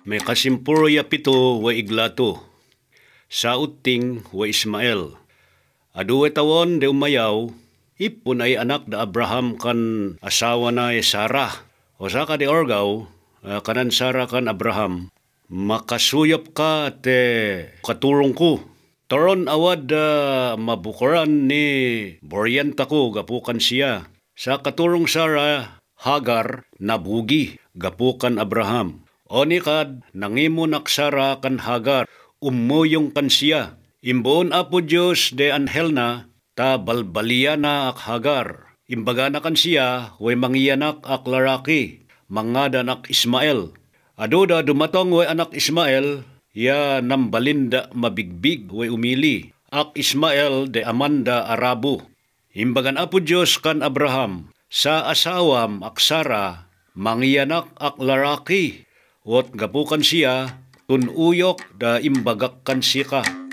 May kasimpurya pito wa iglato. Sa uting wa Ismael. Aduwe tawon de umayaw, ipon ay anak da Abraham kan asawa na Sarah. O saka de orgaw, kanan Sarah kan Abraham, makasuyop ka te katurong ko. Toron awad mabukuran ni Boryanta ko gapukan siya. Sa katurong Sarah, Hagar nabugi gapukan Abraham. Onikad nangimo naksara kan Hagar, umuyong kan siya. Imboon apo Diyos de anhel na, ta balbalia na ak Hagar. Imbaga na kan siya, way mangiyanak ak laraki, mangadan ak Ismael. Aduda dumatong way anak Ismael, ya nambalinda mabigbig way umili. Ak Ismael de Amanda Arabo. Imbagan apo Diyos kan Abraham, sa asawam ak Sara, mangiyanak ak laraki. Wot gapukan siya, tunuyok da imbagak kan siya ka.